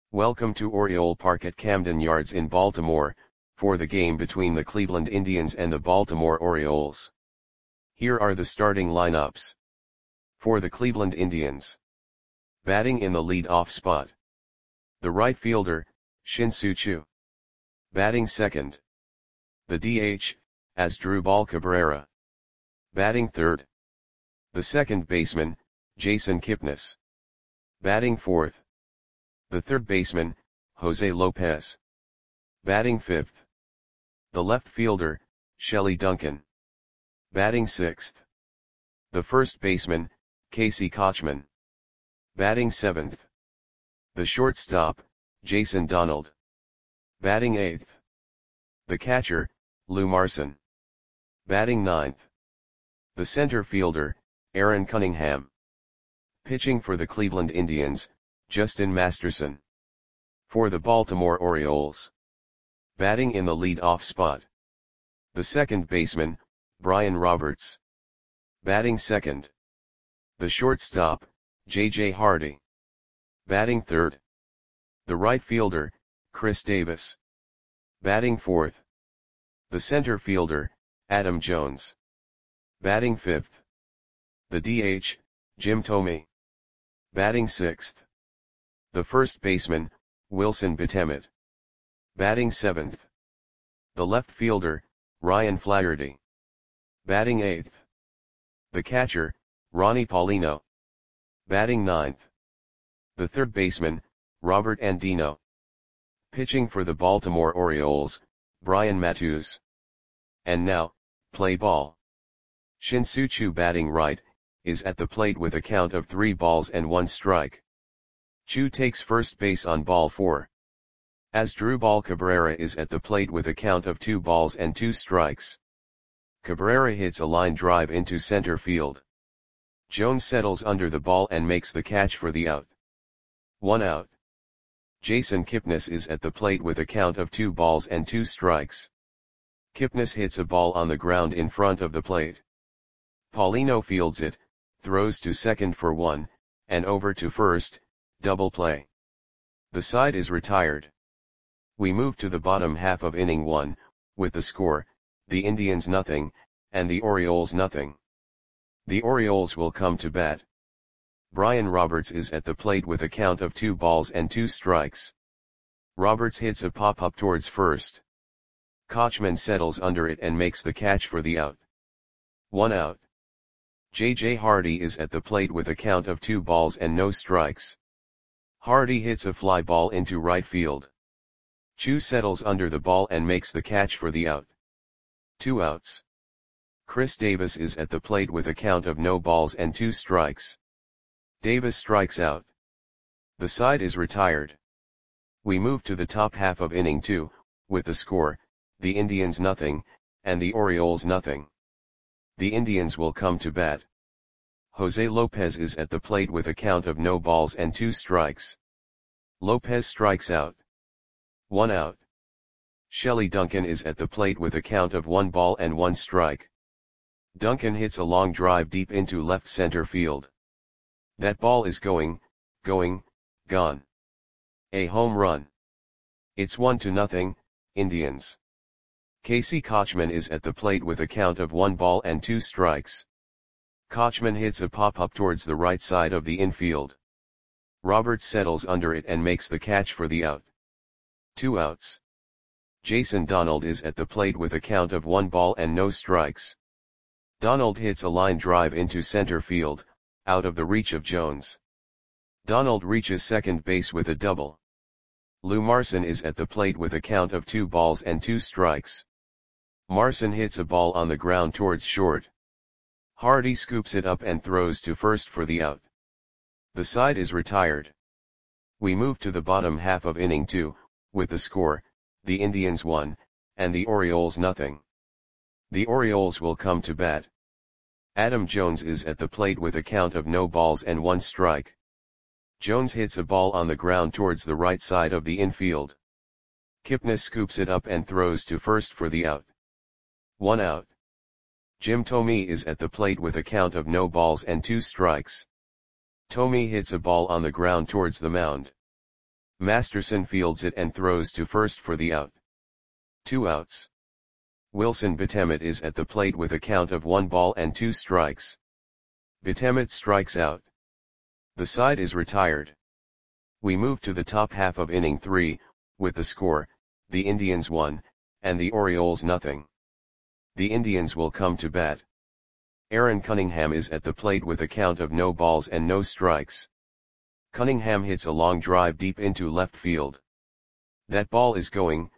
Welcome to Oriole Park at Camden Yards in Baltimore, for the game between the Cleveland Indians and the Baltimore Orioles. Here are the starting lineups. For the Cleveland Indians. Batting in the lead-off spot. The right fielder, Shin-Soo Choo. Batting second. The DH, Asdrubal Cabrera. Batting third. The second baseman, Jason Kipnis. Batting fourth. The third baseman, Jose Lopez. Batting fifth. The left fielder, Shelley Duncan. Batting sixth. The first baseman, Casey Kotchman. Batting seventh. The shortstop, Jason Donald. Batting eighth. The catcher, Lou Marson. Batting ninth. The center fielder, Aaron Cunningham. Pitching for the Cleveland Indians, Justin Masterson. For the Baltimore Orioles. Batting in the lead-off spot. The second baseman, Brian Roberts. Batting second. The shortstop, J.J. Hardy. Batting third. The right fielder, Chris Davis. Batting fourth. The center fielder, Adam Jones. Batting fifth. The DH, Jim Thome. Batting sixth. The first baseman, Wilson Betemit. Batting seventh. The left fielder, Ryan Flaherty. Batting eighth. The catcher, Ronnie Paulino. Batting ninth. The third baseman, Robert Andino. Pitching for the Baltimore Orioles, Brian Matusz. And now, play ball. Shin-Soo Choo batting right, is at the plate with a count of 3 balls and 1 strike. Choo takes first base on ball 4. Asdrubal Cabrera is at the plate with a count of 2 balls and 2 strikes. Cabrera hits a line drive into center field. Jones settles under the ball and makes the catch for the out. 1 out. Jason Kipnis is at the plate with a count of 2 balls and 2 strikes. Kipnis hits a ball on the ground in front of the plate. Paulino fields it, throws to second for 1, and over to first, double play. The side is retired. We move to the bottom half of inning 1, with the score, the Indians nothing, and the Orioles nothing. The Orioles will come to bat. Brian Roberts is at the plate with a count of 2 balls and 2 strikes. Roberts hits a pop-up towards first. Kotchman settles under it and makes the catch for the out. 1 out. J.J. Hardy is at the plate with a count of 2 balls and no strikes. Hardy hits a fly ball into right field. Choo settles under the ball and makes the catch for the out. 2 outs. Chris Davis is at the plate with a count of no balls and 2 strikes. Davis strikes out. The side is retired. We move to the top half of inning 2, with the score, the Indians nothing, and the Orioles nothing. The Indians will come to bat. Jose Lopez is at the plate with a count of no balls and 2 strikes. Lopez strikes out. 1 out. Shelley Duncan is at the plate with a count of 1 ball and 1 strike. Duncan hits a long drive deep into left center field. That ball is going, gone. A home run. It's 1-0, Indians. Casey Kotchman is at the plate with a count of 1 ball and 2 strikes. Kotchman hits a pop-up towards the right side of the infield. Roberts settles under it and makes the catch for the out. 2 outs. Jason Donald is at the plate with a count of 1 ball and no strikes. Donald hits a line drive into center field, out of the reach of Jones. Donald reaches second base with a double. Lou Marson is at the plate with a count of 2 balls and 2 strikes. Marson hits a ball on the ground towards short. Hardy scoops it up and throws to first for the out. The side is retired. We move to the bottom half of inning 2, with the score, the Indians 1, and the Orioles nothing. The Orioles will come to bat. Adam Jones is at the plate with a count of no balls and 1 strike. Jones hits a ball on the ground towards the right side of the infield. Kipnis scoops it up and throws to first for the out. 1 out. Jim Thome is at the plate with a count of no balls and 2 strikes. Thome hits a ball on the ground towards the mound. Masterson fields it and throws to first for the out. 2 outs. Wilson Betemet is at the plate with a count of 1 ball and 2 strikes. Betemet strikes out. The side is retired. We move to the top half of inning 3, with the score, the Indians 1, and the Orioles nothing. The Indians will come to bat. Aaron Cunningham is at the plate with a count of no balls and no strikes. Cunningham hits a long drive deep into left field. That ball is gone.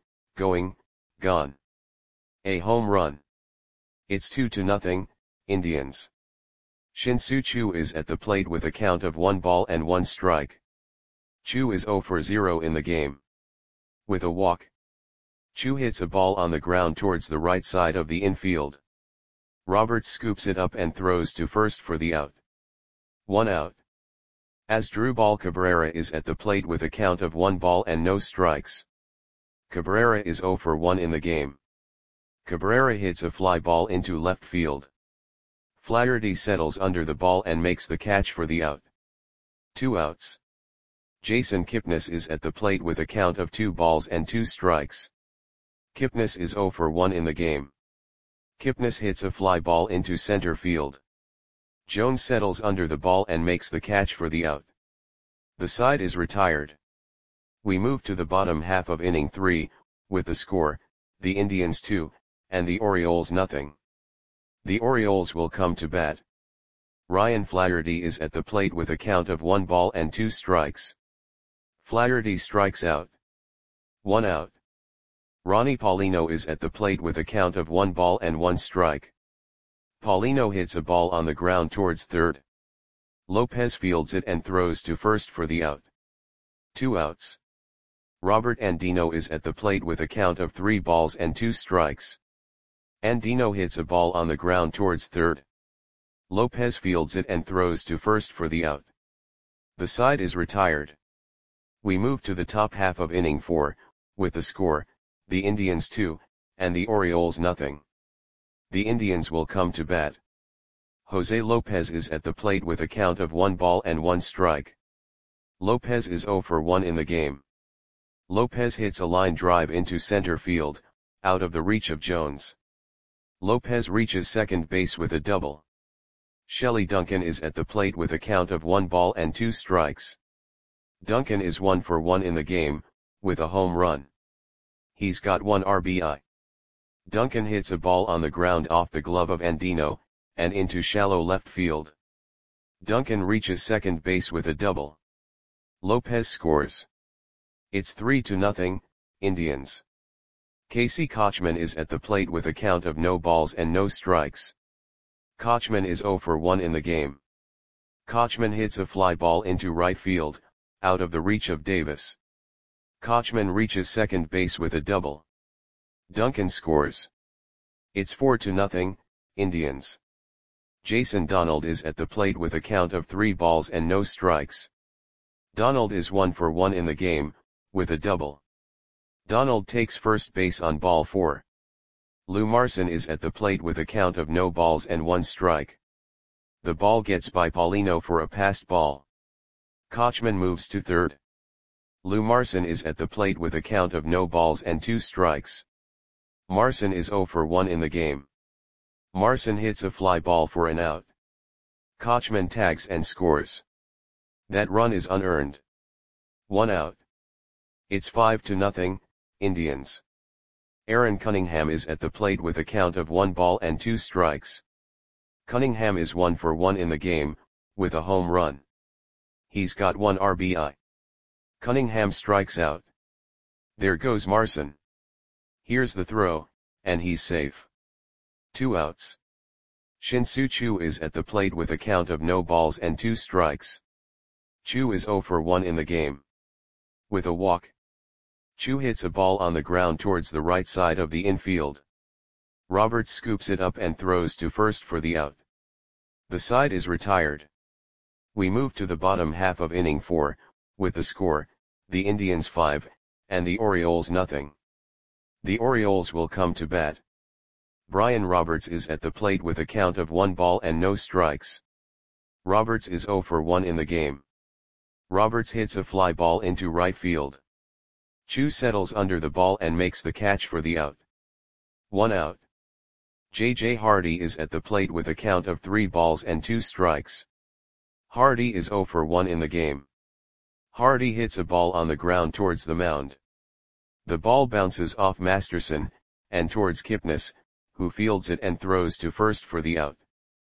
A home run. It's 2-0, Indians. Shin-Soo Choo is at the plate with a count of 1 ball and 1 strike. Choo is 0 for 0 in the game. With a walk. Choo hits a ball on the ground towards the right side of the infield. Roberts scoops it up and throws to first for the out. 1 out. Asdrubal Cabrera is at the plate with a count of 1 ball and no strikes. Cabrera is 0 for 1 in the game. Cabrera hits a fly ball into left field. Flaherty settles under the ball and makes the catch for the out. 2 outs. Jason Kipnis is at the plate with a count of 2 balls and 2 strikes. Kipnis is 0 for 1 in the game. Kipnis hits a fly ball into center field. Jones settles under the ball and makes the catch for the out. The side is retired. We move to the bottom half of inning 3, with the score, the Indians 2, and the Orioles nothing. The Orioles will come to bat. Ryan Flaherty is at the plate with a count of 1 ball and 2 strikes. Flaherty strikes out. 1 out. Ronnie Paulino is at the plate with a count of 1 ball and 1 strike. Paulino hits a ball on the ground towards third. Lopez fields it and throws to first for the out. 2 outs. Robert Andino is at the plate with a count of 3 balls and 2 strikes. Andino hits a ball on the ground towards third. Lopez fields it and throws to first for the out. The side is retired. We move to the top half of inning 4, with the score, the Indians 2, and the Orioles nothing. The Indians will come to bat. Jose Lopez is at the plate with a count of 1 ball and 1 strike. Lopez is 0 for 1 in the game. Lopez hits a line drive into center field, out of the reach of Jones. Lopez reaches second base with a double. Shelley Duncan is at the plate with a count of 1 ball and 2 strikes. Duncan is 1 for 1 in the game, with a home run. He's got 1 RBI. Duncan hits a ball on the ground off the glove of Andino, and into shallow left field. Duncan reaches second base with a double. Lopez scores. It's 3-0, Indians. Casey Kochman is at the plate with a count of no balls and no strikes. Kochman is 0 for 1 in the game. Kochman hits a fly ball into right field, out of the reach of Davis. Kochman reaches second base with a double. Duncan scores. It's 4-0, Indians. Jason Donald is at the plate with a count of 3 balls and no strikes. Donald is 1 for 1 in the game, with a double. Donald takes first base on ball 4. Lou Marson is at the plate with a count of no balls and 1 strike. The ball gets by Paulino for a passed ball. Kochman moves to third. Lou Marson is at the plate with a count of no balls and 2 strikes. Marson is 0 for 1 in the game. Marson hits a fly ball for an out. Kochman tags and scores. That run is unearned. 1 out. It's 5-0, Indians. Aaron Cunningham is at the plate with a count of 1 ball and 2 strikes. Cunningham is 1 for 1 in the game, with a home run. He's got 1 RBI. Cunningham strikes out. There goes Marson. Here's the throw, and he's safe. 2 outs. Shin-Soo Choo is at the plate with a count of no balls and 2 strikes. Choo is 0 for 1 in the game. With a walk. Choo hits a ball on the ground towards the right side of the infield. Roberts scoops it up and throws to first for the out. The side is retired. We move to the bottom half of inning 4, with the score, the Indians 5, and the Orioles nothing. The Orioles will come to bat. Brian Roberts is at the plate with a count of 1 ball and no strikes. Roberts is 0 for 1 in the game. Roberts hits a fly ball into right field. Chu settles under the ball and makes the catch for the out. 1 out. J.J. Hardy is at the plate with a count of 3 balls and 2 strikes. Hardy is 0 for 1 in the game. Hardy hits a ball on the ground towards the mound. The ball bounces off Masterson, and towards Kipnis, who fields it and throws to first for the out.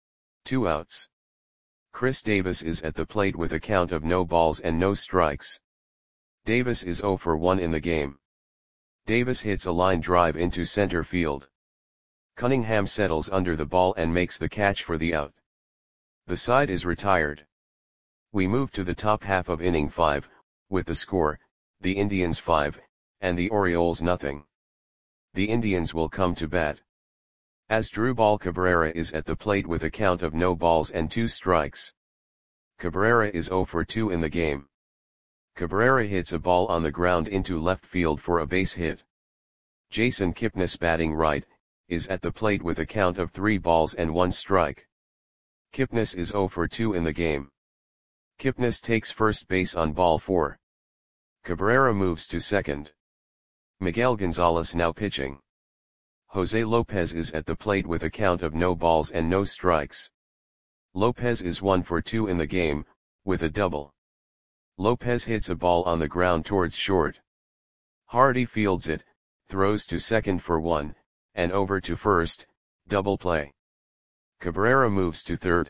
2 outs. Chris Davis is at the plate with a count of no balls and no strikes. Davis is 0 for 1 in the game. Davis hits a line drive into center field. Cunningham settles under the ball and makes the catch for the out. The side is retired. We move to the top half of inning 5, with the score, the Indians 5, and the Orioles nothing. The Indians will come to bat. Asdrubal Cabrera is at the plate with a count of no balls and 2 strikes. Cabrera is 0 for 2 in the game. Cabrera hits a ball on the ground into left field for a base hit. Jason Kipnis, batting right, is at the plate with a count of 3 balls and 1 strike. Kipnis is 0 for 2 in the game. Kipnis takes first base on ball 4. Cabrera moves to second. Miguel Gonzalez now pitching. Jose Lopez is at the plate with a count of no balls and no strikes. Lopez is 1 for 2 in the game, with a double. Lopez hits a ball on the ground towards short. Hardy fields it, throws to second for 1, and over to first, double play. Cabrera moves to third.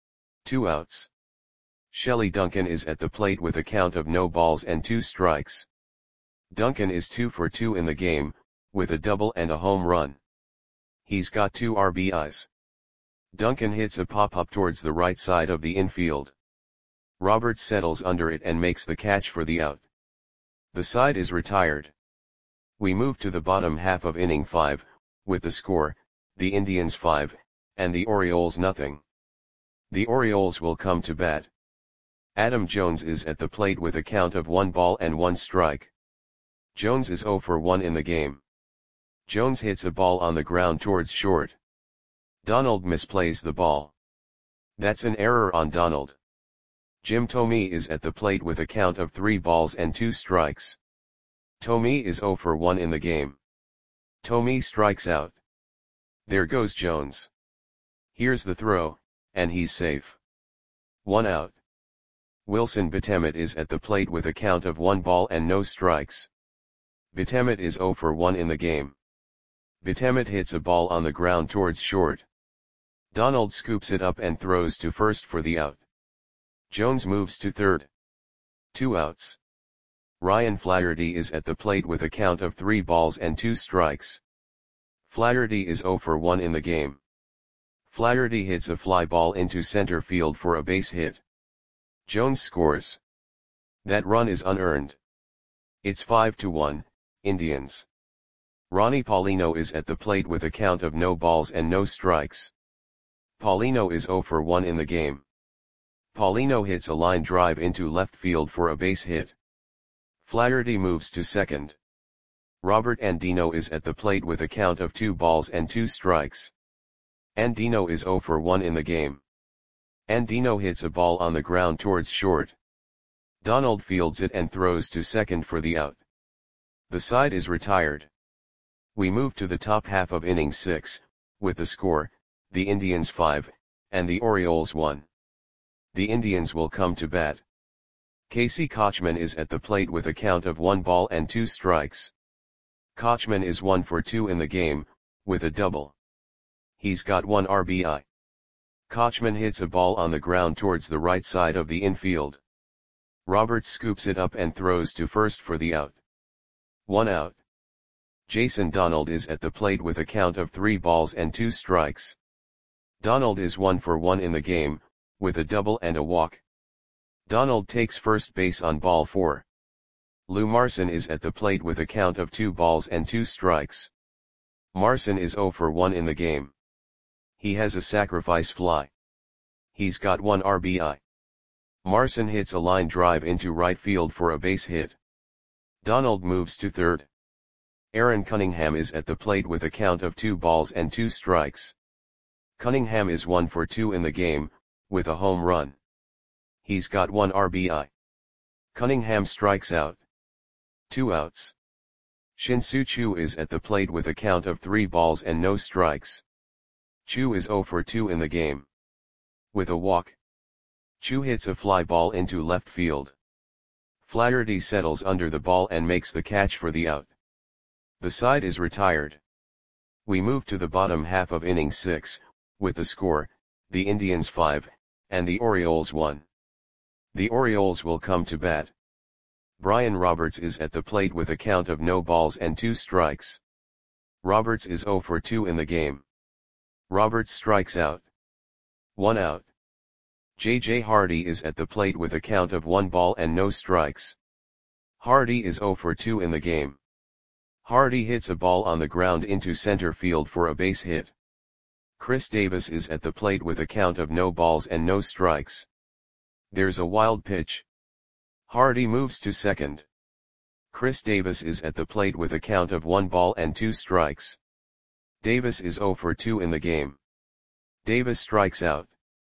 2 outs. Shelley Duncan is at the plate with a count of no balls and 2 strikes. Duncan is 2 for 2 in the game, with a double and a home run. He's got 2 RBIs. Duncan hits a pop-up towards the right side of the infield. Roberts settles under it and makes the catch for the out. The side is retired. We move to the bottom half of inning 5, with the score, the Indians 5, and the Orioles nothing. The Orioles will come to bat. Adam Jones is at the plate with a count of 1 ball and 1 strike. Jones is 0 for 1 in the game. Jones hits a ball on the ground towards short. Donald misplays the ball. That's an error on Donald. Jim Thome is at the plate with a count of 3 balls and 2 strikes. Thome is 0 for 1 in the game. Thome strikes out. There goes Jones. Here's the throw, and he's safe. 1 out. Wilson Betemet is at the plate with a count of 1 ball and no strikes. Betemet is 0 for 1 in the game. Betemet hits a ball on the ground towards short. Donald scoops it up and throws to first for the out. Jones moves to third. 2 outs. Ryan Flaherty is at the plate with a count of 3 balls and 2 strikes. Flaherty is 0 for 1 in the game. Flaherty hits a fly ball into center field for a base hit. Jones scores. That run is unearned. It's 5-1, Indians. Ronnie Paulino is at the plate with a count of no balls and no strikes. Paulino is 0 for 1 in the game. Paulino hits a line drive into left field for a base hit. Flaherty moves to second. Robert Andino is at the plate with a count of 2 balls and 2 strikes. Andino is 0 for 1 in the game. Andino hits a ball on the ground towards short. Donald fields it and throws to second for the out. The side is retired. We move to the top half of inning 6, with the score, the Indians 5, and the Orioles 1. The Indians will come to bat. Casey Kotchman is at the plate with a count of 1 ball and 2 strikes. Kotchman is 1 for 2 in the game, with a double. He's got 1 RBI. Kotchman hits a ball on the ground towards the right side of the infield. Roberts scoops it up and throws to first for the out. 1 out. Jason Donald is at the plate with a count of 3 balls and 2 strikes. Donald is 1 for 1 in the game, with a double and a walk. Donald takes first base on ball 4. Lou Marson is at the plate with a count of 2 balls and 2 strikes. Marson is 0 for 1 in the game. He has a sacrifice fly. He's got 1 RBI. Marson hits a line drive into right field for a base hit. Donald moves to third. Aaron Cunningham is at the plate with a count of 2 balls and 2 strikes. Cunningham is 1 for 2 in the game, with a home run. He's got 1 RBI. Cunningham strikes out. 2 outs. Shin-Soo Choo is at the plate with a count of 3 balls and no strikes. Choo is 0 for 2 in the game. With a walk, Choo hits a fly ball into left field. Flaherty settles under the ball and makes the catch for the out. The side is retired. We move to the bottom half of inning 6, with the score, the Indians 5, and the Orioles 1. The Orioles will come to bat. Brian Roberts is at the plate with a count of no balls and 2 strikes. Roberts is 0 for 2 in the game. Roberts strikes out. 1 out. J.J. Hardy is at the plate with a count of 1 ball and no strikes. Hardy is 0 for 2 in the game. Hardy hits a ball on the ground into center field for a base hit. Chris Davis is at the plate with a count of no balls and no strikes. There's a wild pitch. Hardy moves to second. Chris Davis is at the plate with a count of 1 ball and 2 strikes. Davis is 0 for 2 in the game. Davis strikes out.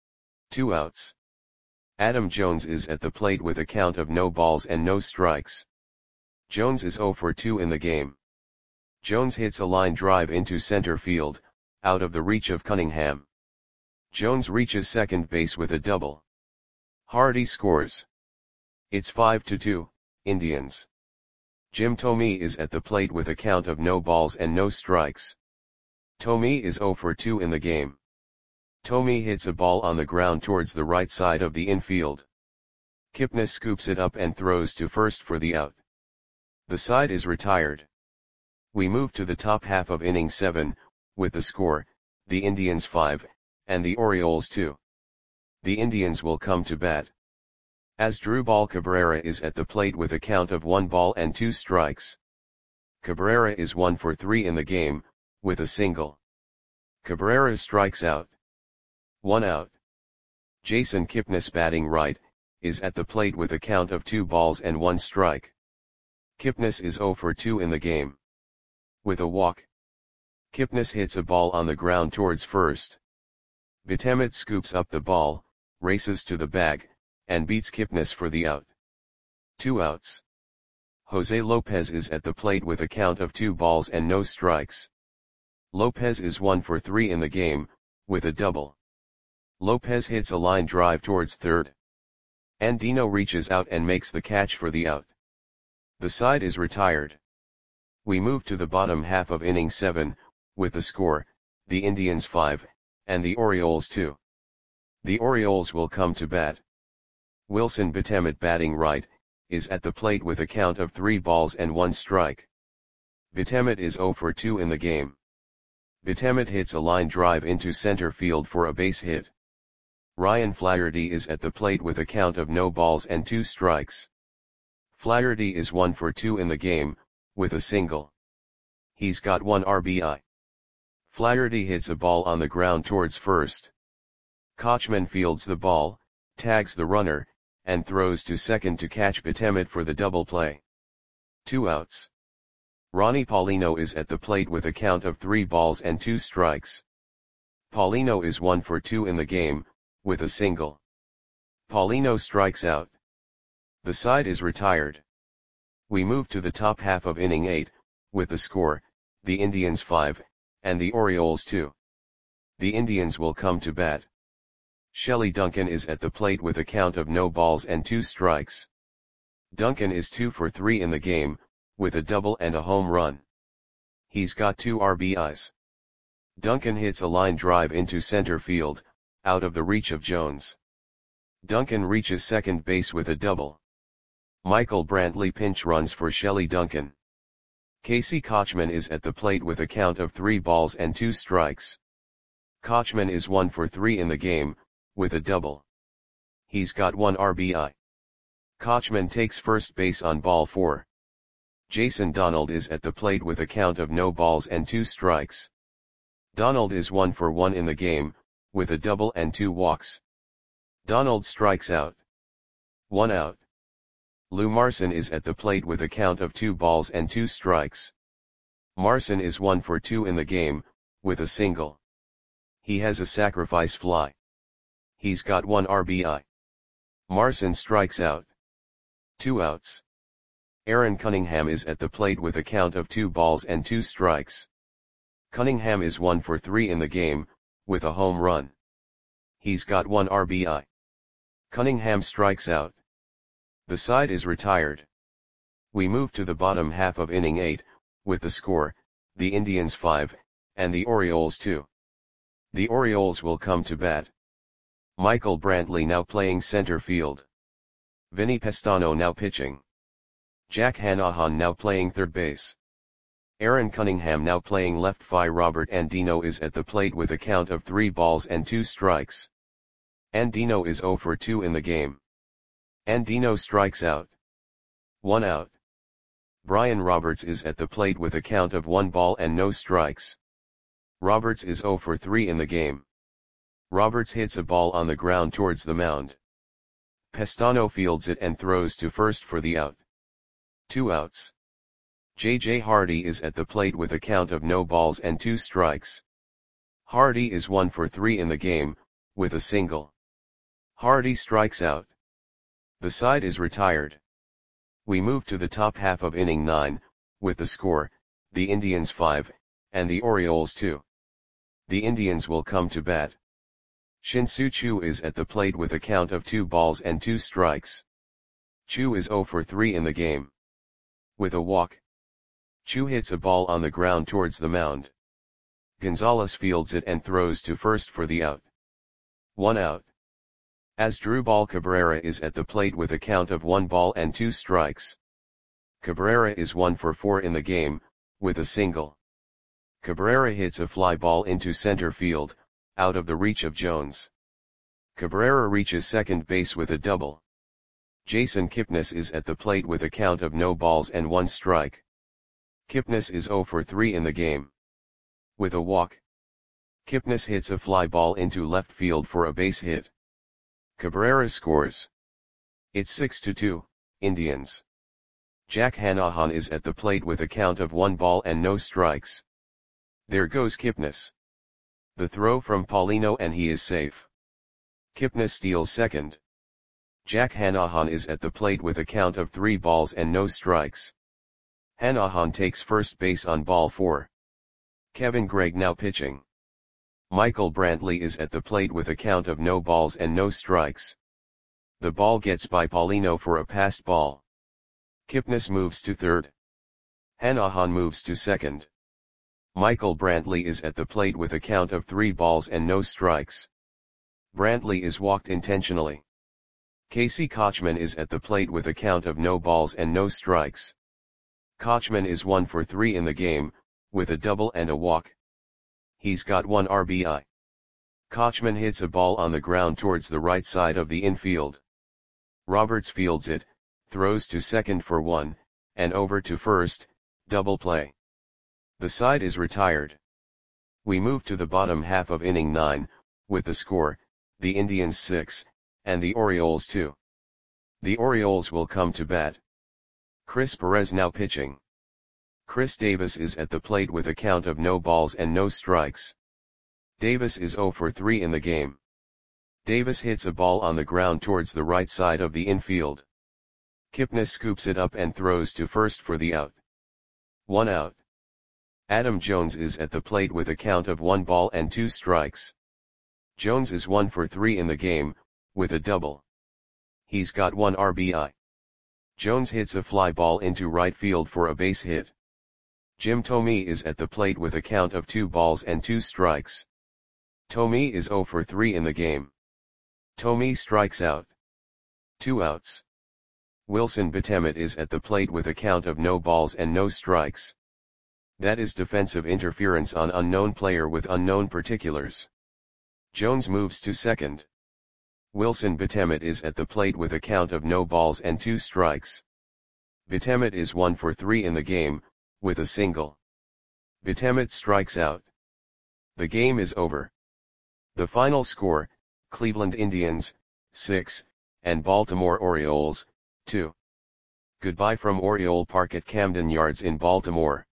2 outs. Adam Jones is at the plate with a count of no balls and no strikes. Jones is 0 for 2 in the game. Jones hits a line drive into center field, out of the reach of Cunningham. Jones reaches second base with a double. Hardy scores. It's 5-2, Indians. Jim Thome is at the plate with a count of no balls and no strikes. Thome is 0 for 2 in the game. Thome hits a ball on the ground towards the right side of the infield. Kipnis scoops it up and throws to first for the out. The side is retired. We move to the top half of inning 7, with the score, the Indians 5, and the Orioles 2. The Indians will come to bat. Asdrubal Cabrera is at the plate with a count of 1 ball and 2 strikes. Cabrera is 1 for 3 in the game, with a single. Cabrera strikes out. 1 out. Jason Kipnis, batting right, is at the plate with a count of 2 balls and 1 strike. Kipnis is 0 for 2 in the game. With a walk, Kipnis hits a ball on the ground towards first. Betemet scoops up the ball, races to the bag, and beats Kipnis for the out. 2 outs. Jose Lopez is at the plate with a count of 2 balls and no strikes. Lopez is 1 for 3 in the game, with a double. Lopez hits a line drive towards third. Andino reaches out and makes the catch for the out. The side is retired. We move to the bottom half of inning 7, with the score, the Indians 5, and the Orioles 2. The Orioles will come to bat. Wilson Betemet, batting right, is at the plate with a count of 3 balls and 1 strike. Betemet is 0 for 2 in the game. Betemet hits a line drive into center field for a base hit. Ryan Flaherty is at the plate with a count of no balls and 2 strikes. Flaherty is 1 for 2 in the game, with a single. He's got 1 RBI. Flaherty hits a ball on the ground towards first. Kochman fields the ball, tags the runner, and throws to second to catch Betemet for the double play. 2 outs. Ronnie Paulino is at the plate with a count of 3 balls and 2 strikes. Paulino is 1 for 2 in the game, with a single. Paulino strikes out. The side is retired. We move to the top half of inning 8, with the score, the Indians 5, and the Orioles 2. The Indians will come to bat. Shelley Duncan is at the plate with a count of no balls and 2 strikes. Duncan is 2 for 3 in the game, with a double and a home run. He's got 2 RBIs. Duncan hits a line drive into center field, out of the reach of Jones. Duncan reaches second base with a double. Michael Brantley pinch runs for Shelley Duncan. Casey Kochman is at the plate with a count of 3 balls and 2 strikes. Kochman is 1 for 3 in the game, with a double. He's got 1 RBI. Kochman takes first base on ball 4. Jason Donald is at the plate with a count of no balls and 2 strikes. Donald is 1 for 1 in the game, with a double and 2 walks. Donald strikes out. 1 out. Lou Marson is at the plate with a count of 2 balls and 2 strikes. Marson is 1 for 2 in the game, with a single. He has a sacrifice fly. He's got 1 RBI. Marson strikes out. 2 outs. Aaron Cunningham is at the plate with a count of 2 balls and 2 strikes. Cunningham is 1 for 3 in the game, with a home run. He's got 1 RBI. Cunningham strikes out. The side is retired. We move to the bottom half of inning 8, with the score, the Indians 5, and the Orioles 2. The Orioles will come to bat. Michael Brantley now playing center field. Vinny Pestano now pitching. Jack Hanahan now playing third base. Aaron Cunningham now playing left field. Robert Andino is at the plate with a count of 3 balls and 2 strikes. Andino is 0 for 2 in the game. Andino strikes out. 1 out. Brian Roberts is at the plate with a count of 1 ball and no strikes. Roberts is 0 for 3 in the game. Roberts hits a ball on the ground towards the mound. Pestano fields it and throws to first for the out. 2 outs. J.J. Hardy is at the plate with a count of no balls and 2 strikes. Hardy is 1 for 3 in the game, with a single. Hardy strikes out. The side is retired. We move to the top half of inning 9, with the score, the Indians 5, and the Orioles 2. The Indians will come to bat. Shin-Soo Choo is at the plate with a count of 2 balls and 2 strikes. Choo is 0 for 3 in the game. With a walk. Choo hits a ball on the ground towards the mound. Gonzalez fields it and throws to first for the out. 1 out. Asdrubal Cabrera is at the plate with a count of 1 ball and 2 strikes. Cabrera is 1 for 4 in the game, with a single. Cabrera hits a fly ball into center field, out of the reach of Jones. Cabrera reaches second base with a double. Jason Kipnis is at the plate with a count of no balls and 1 strike. Kipnis is 0 for 3 in the game. With a walk. Kipnis hits a fly ball into left field for a base hit. Cabrera scores. It's 6-2, Indians. Jack Hanahan is at the plate with a count of 1 ball and no strikes. There goes Kipnis. The throw from Paulino and he is safe. Kipnis steals second. Jack Hanahan is at the plate with a count of 3 balls and no strikes. Hanahan takes first base on ball 4. Kevin Gregg now pitching. Michael Brantley is at the plate with a count of no balls and no strikes. The ball gets by Paulino for a passed ball. Kipnis moves to third. Hanahan moves to second. Michael Brantley is at the plate with a count of 3 balls and no strikes. Brantley is walked intentionally. Casey Kochman is at the plate with a count of no balls and no strikes. Kochman is 1 for 3 in the game, with a double and a walk. He's got 1 RBI. Kochman hits a ball on the ground towards the right side of the infield. Roberts fields it, throws to second for 1, and over to first, double play. The side is retired. We move to the bottom half of inning 9, with the score, the Indians 6, and the Orioles 2. The Orioles will come to bat. Chris Perez now pitching. Chris Davis is at the plate with a count of no balls and no strikes. Davis is 0 for 3 in the game. Davis hits a ball on the ground towards the right side of the infield. Kipnis scoops it up and throws to first for the out. 1 out. Adam Jones is at the plate with a count of 1 ball and 2 strikes. Jones is 1 for 3 in the game, with a double. He's got 1 RBI. Jones hits a fly ball into right field for a base hit. Jim Thome is at the plate with a count of 2 balls and 2 strikes. Thome is 0 for 3 in the game. Thome strikes out. 2 outs. Wilson Betemet is at the plate with a count of no balls and no strikes. That is defensive interference on unknown player with unknown particulars. Jones moves to second. Wilson Betemet is at the plate with a count of no balls and 2 strikes. Betemet is 1 for 3 in the game, with a single. Betemet strikes out. The game is over. The final score, Cleveland Indians, 6, and Baltimore Orioles, 2. Goodbye from Oriole Park at Camden Yards in Baltimore.